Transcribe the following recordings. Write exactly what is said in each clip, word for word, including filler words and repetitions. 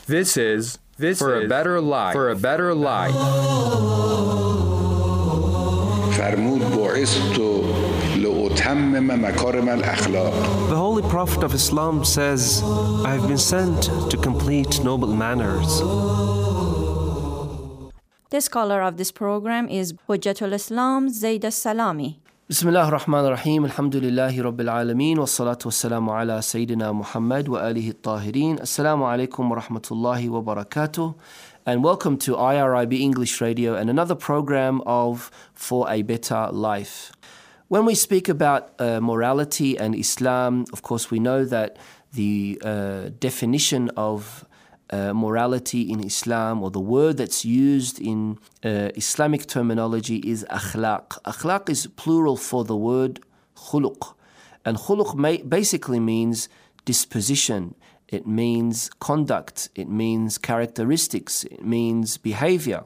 This is this for is a better life. For a better life. فرمود بعثت لأتمم مكارم الأخلاق. The Holy Prophet of Islam says, I have been sent to complete noble manners. The scholar of this program is Hujjatul Islam Zaid Salami. Bismillah ar-Rahman ar-Rahim, alhamdulillahi rabbil alameen, wa salatu wa salamu ala Sayyidina Muhammad wa alihi at-tahirin. Assalamu alaikum wa rahmatullahi wa barakatuh. And welcome to I R I B English Radio and another program of For a Better Life. When we speak about uh, morality and Islam, of course we know that the uh, definition of uh, morality in Islam, or the word that's used in uh, Islamic terminology, is akhlaq. Akhlaq is plural for the word khuluq. And khuluq may, basically means disposition. It means conduct. It means characteristics. It means behavior.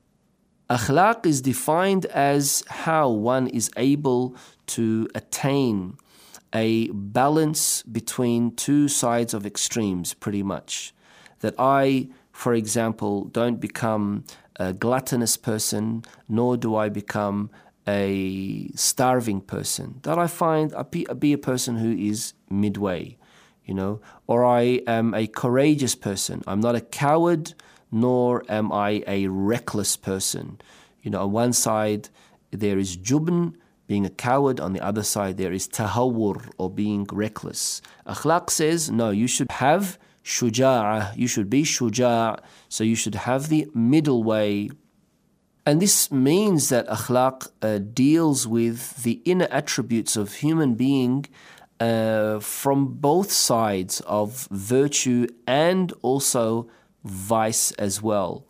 Akhlaq is defined as how one is able to attain a balance between two sides of extremes, pretty much. That I, for example, don't become a gluttonous person, nor do I become a starving person. That I find I be, I be a person who is midway, you know, or I am a courageous person. I'm not a coward, nor am I a reckless person. You know, on one side there is jubn, being a coward. On the other side there is tahawwur, or being reckless. Akhlaq says, no, you should have shuja'ah, you should be shuja', so you should have the middle way. And this means that akhlaq uh, deals with the inner attributes of human being uh, from both sides of virtue and also vice as well.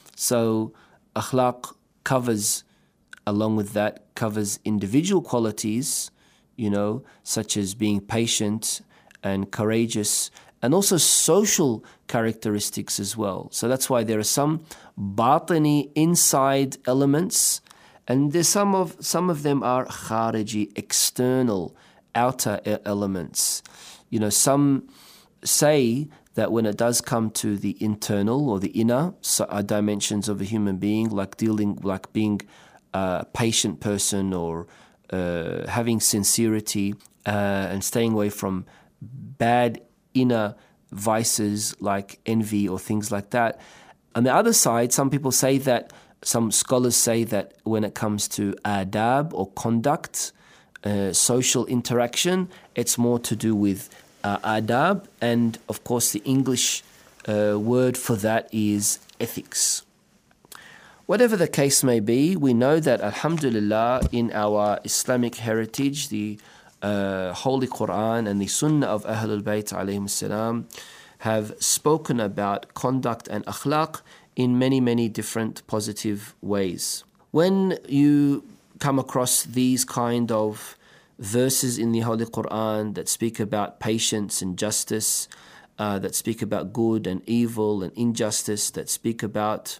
So akhlaq covers, along with that, covers individual qualities, you know, such as being patient and courageous, and also social characteristics as well. So that's why there are some batini, inside elements, and there's some of some of them are khariji, external, outer elements. You know, some say that when it does come to the internal or the inner dimensions of a human being, like dealing, like being a patient person, or uh, having sincerity uh, and staying away from bad inner vices like envy or things like that. On the other side, some people say that, some scholars say that when it comes to adab or conduct, uh, social interaction, it's more to do with uh, adab, and of course the English uh, word for that is ethics. Whatever the case may be, we know that alhamdulillah in our Islamic heritage, the Uh, Holy Quran and the Sunnah of Ahlul Bayt alayhim salam have spoken about conduct and akhlaq in many, many different positive ways. When you come across these kind of verses in the Holy Quran that speak about patience and justice, uh, that speak about good and evil and injustice, that speak about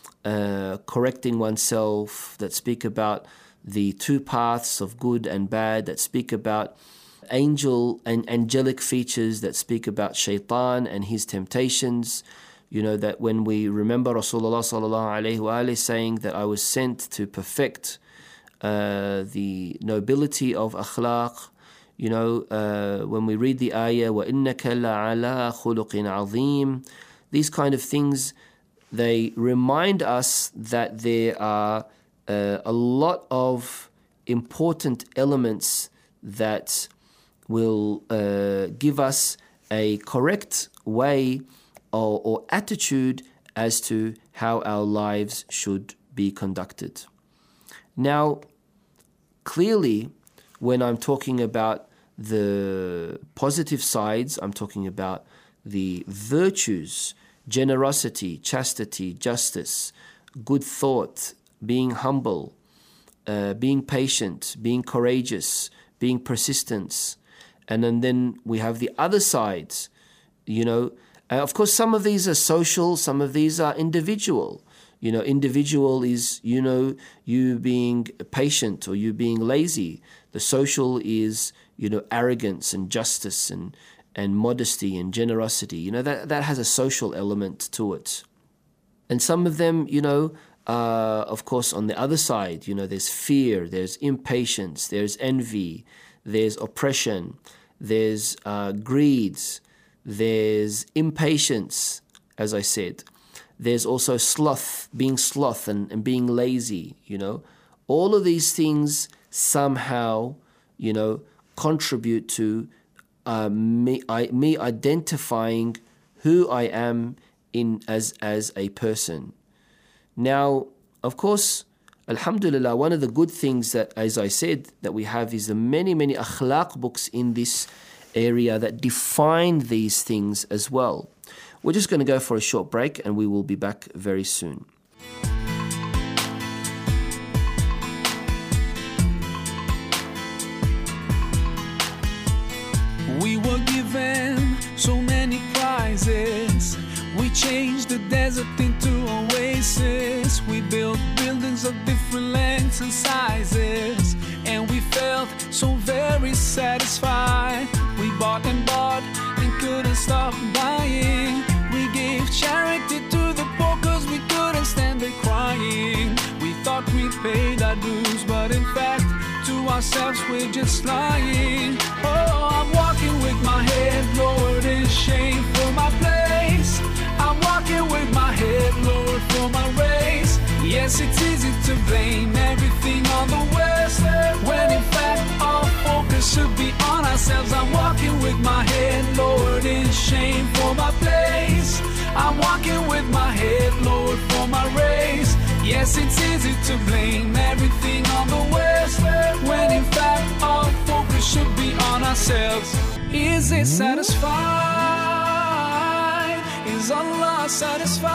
uh, correcting oneself, that speak about the two paths of good and bad, that speak about angel and angelic features, that speak about shaitan and his temptations. You know, that when we remember Rasulullah sallallahu alayhi wa alayhi saying that I was sent to perfect uh, the nobility of akhlaq, you know, uh, when we read the ayah, وَإِنَّكَ لَعَلَىٰ خُلُقٍ عَظِيمٍ, these kind of things, they remind us that there are Uh, a lot of important elements that will uh, give us a correct way or, or attitude as to how our lives should be conducted. Now, clearly, when I'm talking about the positive sides, I'm talking about the virtues, generosity, chastity, justice, good thought, being humble, uh, being patient, being courageous, being persistent. And then, then we have the other sides, you know. Uh, of course, some of these are social, some of these are individual. You know, individual is, you know, you being patient or you being lazy. The social is, you know, arrogance and justice and and modesty and generosity. You know, that, that has a social element to it. And some of them, you know, uh, of course, on the other side, you know, there's fear, there's impatience, there's envy, there's oppression, there's uh, greed, there's impatience, as I said. There's also sloth, being sloth and, and being lazy, you know. All of these things somehow, you know, contribute to uh, me, I, me identifying who I am in as as a person. Now, of course, alhamdulillah, one of the good things that, as I said, that we have is the many, many akhlaq books in this area that define these things as well. We're just going to go for a short break and we will be back very soon. We were given so many prizes. We changed the desert into oasis. We built buildings of different lengths and sizes, and we felt so very satisfied. We bought and bought and couldn't stop buying. We gave charity to the poor cause we couldn't stand it crying. We thought we paid our dues, but in fact to ourselves we're just lying. Oh, I'm walking with my head lowered in shame for my place. I'm walking with my head lowered for my race. Yes, it's easy to blame everything on the West, when in fact our focus should be on ourselves. I'm walking with my head lowered in shame for my place. I'm walking with my head lowered for my race. Yes, it's easy to blame everything on the West, when in fact our focus should be on ourselves. Is it satisfied? Is Allah satisfied?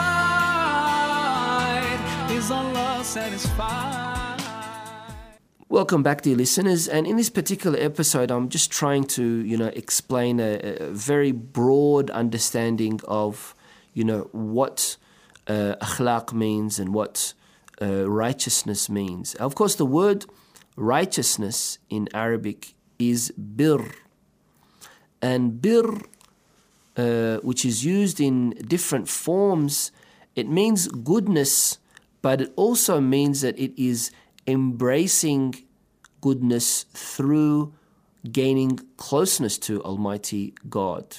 Is Allah satisfied? Welcome back, dear listeners. And in this particular episode, I'm just trying to, you know, explain a, a very broad understanding of, you know, what uh, akhlaq means and what uh, righteousness means. Of course, the word righteousness in Arabic is bir. And bir, uh, which is used in different forms, it means goodness, but it also means that it is embracing goodness through gaining closeness to Almighty God.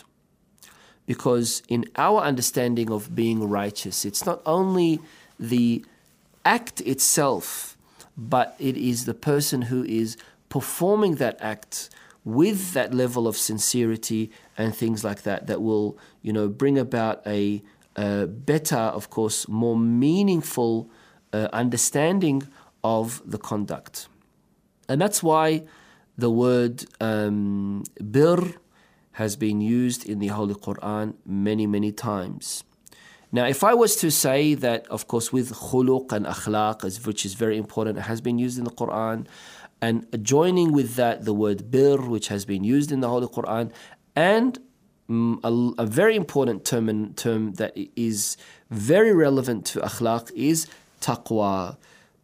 Because in our understanding of being righteous, it's not only the act itself, but it is the person who is performing that act with that level of sincerity and things like that, that will, you know, bring about a, a better, of course, more meaningful uh, understanding of the conduct. And that's why the word um, bir has been used in the Holy Quran many, many times. Now, if I was to say that, of course, with khuluq and akhlaq, which is very important, it has been used in the Quran, and joining with that the word bir, which has been used in the Holy Quran, and um, a, a very important term, and term that is very relevant to akhlaq is taqwa,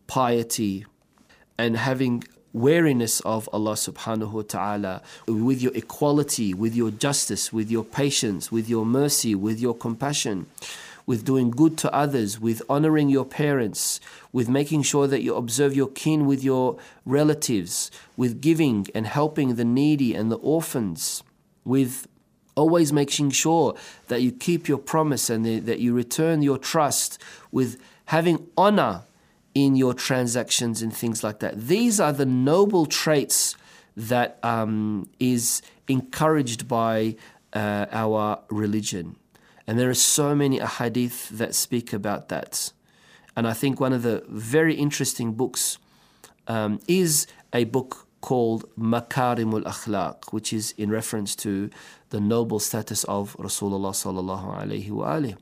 piety, and having wariness of Allah subhanahu wa ta'ala, with your equality, with your justice, with your patience, with your mercy, with your compassion, with doing good to others, with honoring your parents, with making sure that you observe your kin with your relatives, with giving and helping the needy and the orphans, with always making sure that you keep your promise and that you return your trust, with having honor in your transactions and things like that. These are the noble traits that um, is encouraged by uh, our religion. And there are so many ahadith that speak about that. And I think one of the very interesting books um, is a book called Makarimul Akhlaq, which is in reference to the noble status of Rasulullah sallallahu alayhi wa alihi.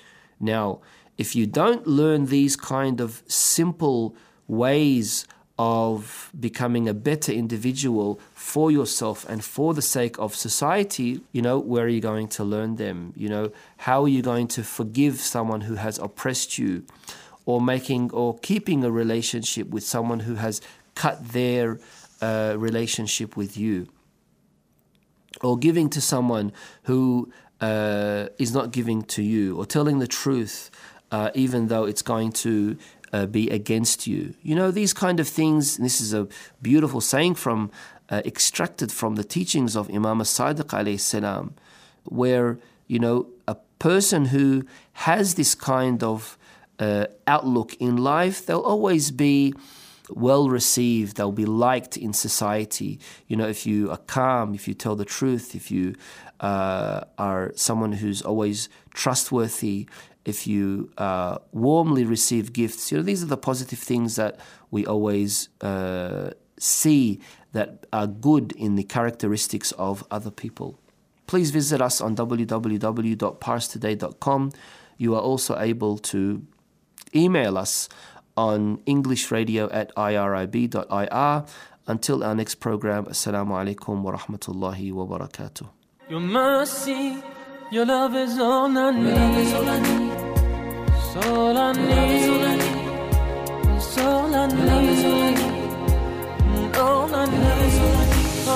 Now, if you don't learn these kind of simple ways of becoming a better individual for yourself and for the sake of society, you know, where are you going to learn them? You know, how are you going to forgive someone who has oppressed you, or making or keeping a relationship with someone who has cut their uh, relationship with you? or giving to someone who uh, is not giving to you, or telling the truth uh, even though it's going to uh, be against you. You know, these kind of things, and this is a beautiful saying from uh, extracted from the teachings of Imam as-Sadiq alayhi salam, where, you know, a person who has this kind of uh, outlook in life, they'll always be well received, they'll be liked in society. You know, if you are calm, if you tell the truth, if you uh, are someone who's always trustworthy, if you uh, warmly receive gifts, you know, these are the positive things that we always uh, see that are good in the characteristics of other people. Please visit us on w w w dot pars today dot com. You are also able to email us on englishradio at irib dot i r. Until our next program, Assalamu alaikum wa rahmatullahi wa barakatuh. Your mercy, your love is all I need. It's all I need. It's all I need. It's all I need. All I need.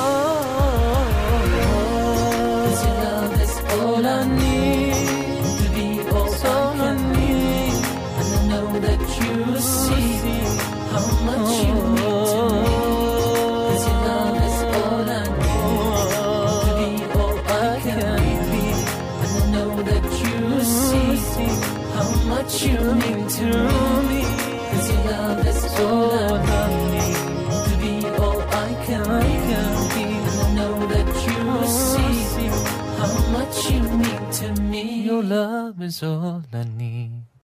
Cause your love is all I need to be all I need. And I know that you see how much you mean to me. Cause your love is all I need to be all I can be. And I know that you see how much you mean to me. Cause your love is all I need to be all I can be. And I know that you see how much you mean to me. Your love is all I need.